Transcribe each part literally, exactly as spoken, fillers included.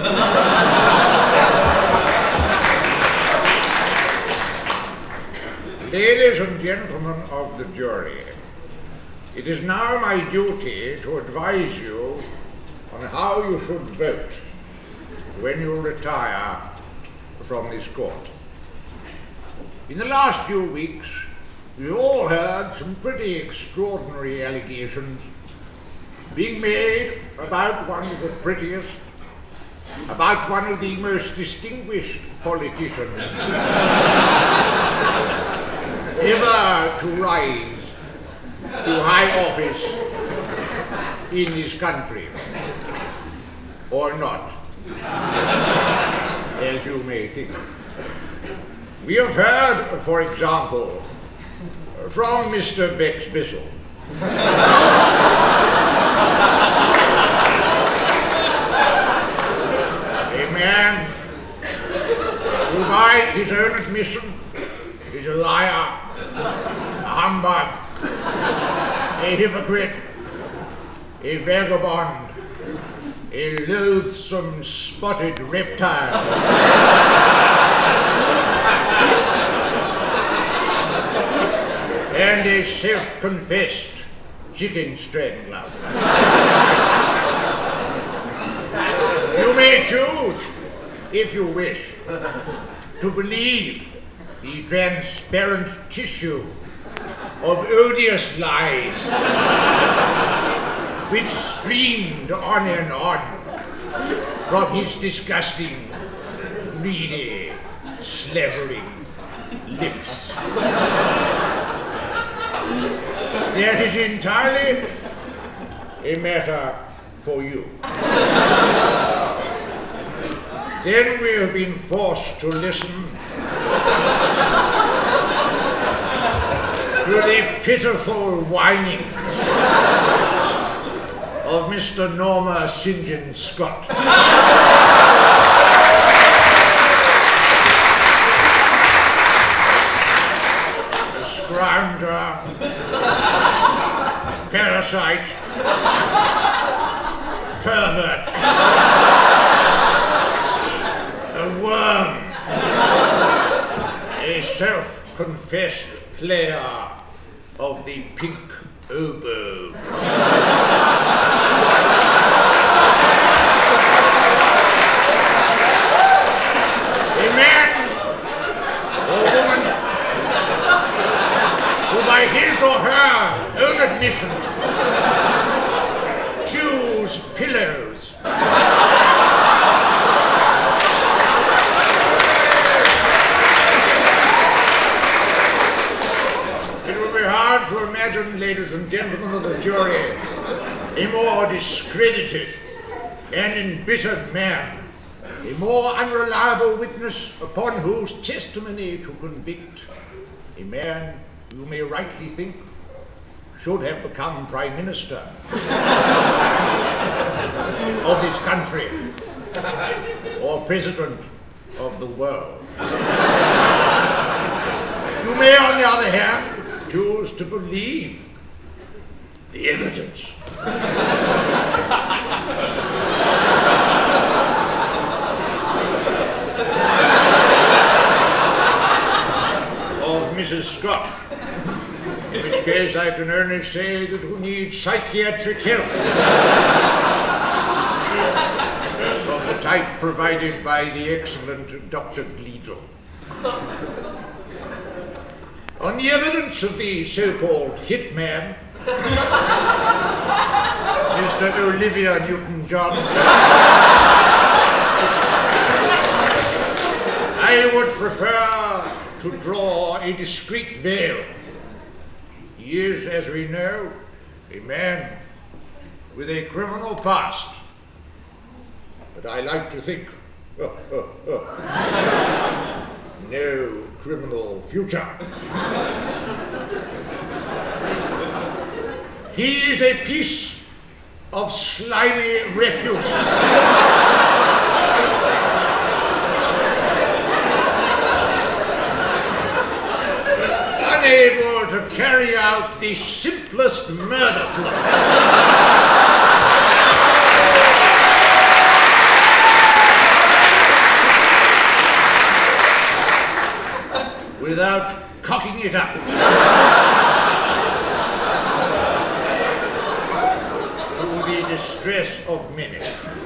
Ladies and gentlemen of the jury, it is now my duty to advise you on how you should vote when you retire from this court. In the last few weeks, we all heard some pretty extraordinary allegations being made about one of the prettiest, about one of the most distinguished politicians ever to rise to high office in this country, or not, as you may think. We have heard, for example, from Mister Bex Bissell, a man who, by his own admission, is a liar, a humbug, a hypocrite, a vagabond, a loathsome spotted reptile, and a self-confessed chicken strangler. You may choose, if you wish, to believe the transparent tissue of odious lies which streamed on and on from his disgusting, greedy, slavering lips. That is entirely a matter for you. Then we have been forced to listen to the pitiful whinings of Mister Norma Saint John Scott. A scrounger, parasite, pervert, a worm, a self-confessed player of the pink oboe. A man or woman who, by his or her own admission, chews pillows. Hard to imagine, ladies and gentlemen of the jury, a more discredited and embittered man, a more unreliable witness upon whose testimony to convict a man you may rightly think should have become Prime Minister of this country or President of the world. You may, on the other hand, choose to believe the evidence of Missus Scott, in which case I can only say that we need psychiatric help of the type provided by the excellent Doctor Gleedle. On the evidence of the so-called hitman, Mister Olivia Newton-John, I would prefer to draw a discreet veil. He is, as we know, a man with a criminal past, but I like to think oh, oh, oh, no criminal future. He is a piece of slimy refuse. Unable to carry out the simplest murder plot. without cocking it up. To the distress of many.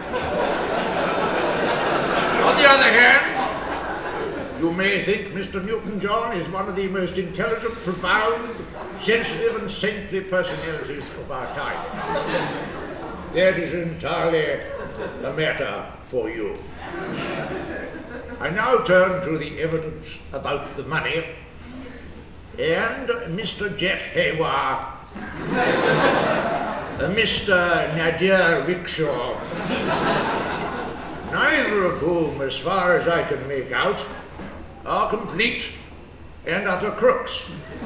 On the other hand, you may think Mister Newton-John is one of the most intelligent, profound, sensitive and saintly personalities of our time. That is entirely a matter for you. I now turn to the evidence about the money and Mister Jack Hayward, Mister Nadir Rickshaw, neither of whom, as far as I can make out, are complete and utter crooks.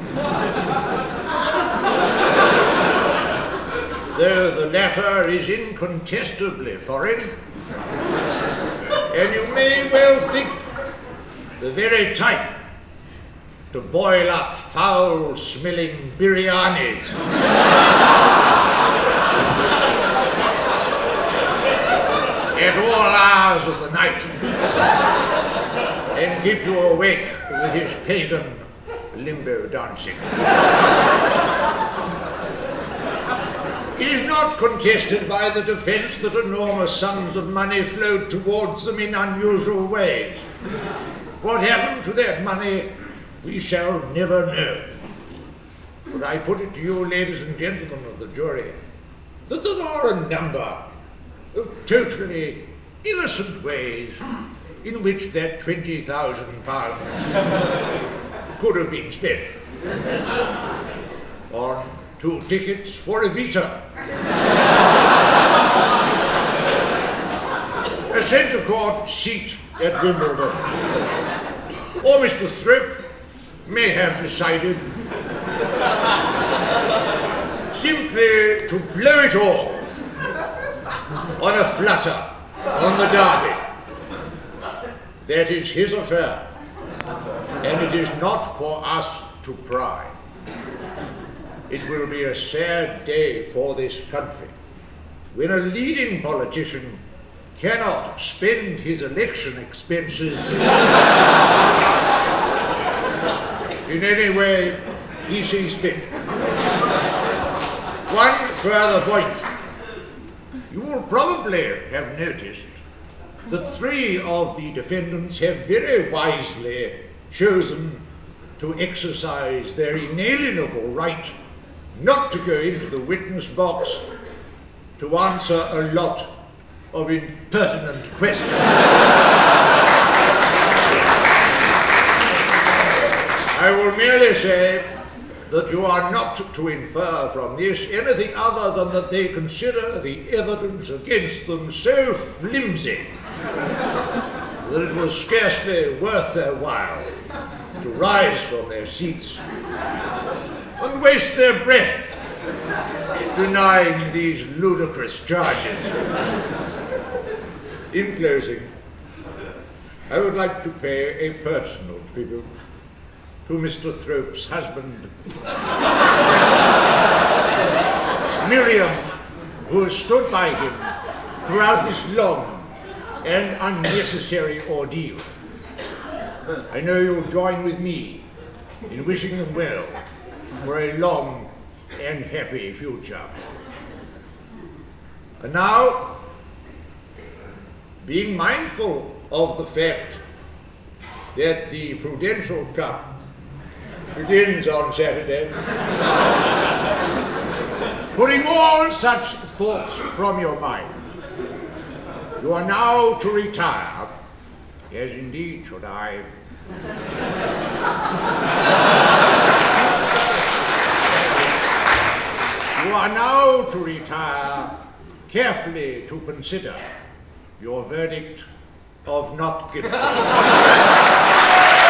Though the latter is incontestably foreign, and you may well think the very type to boil up foul-smelling biryanis at all hours of the night and keep you awake with his pagan limbo dancing. It is not contested by the defense that enormous sums of money flowed towards them in unusual ways. What happened to that money, we shall never know. But I put it to you, ladies and gentlemen of the jury, that there are a number of totally innocent ways in which that twenty thousand pounds could have been spent. On two tickets for Evita, a centre court seat at Wimbledon, or Mister Thrope may have decided simply to blow it all on a flutter on the Derby. That is his affair, and it is not for us to pry. It will be a sad day for this country when a leading politician cannot spend his election expenses in any way he sees fit. One further point. You will probably have noticed that three of the defendants have very wisely chosen to exercise their inalienable right not to go into the witness box to answer a lot of impertinent questions. I will merely say that you are not to infer from this anything other than that they consider the evidence against them so flimsy that it was scarcely worth their while to rise from their seats and waste their breath denying these ludicrous charges. In closing, I would like to pay a personal tribute to Mister Thrope's husband, Miriam, who has stood by him throughout this long and unnecessary ordeal. I know you'll join with me in wishing them well for a long and happy future. And now, being mindful of the fact that the Prudential Cup begins on Saturday, putting all such thoughts from your mind, you are now to retire, as indeed should I. You are now to retire, carefully to consider your verdict of not guilty.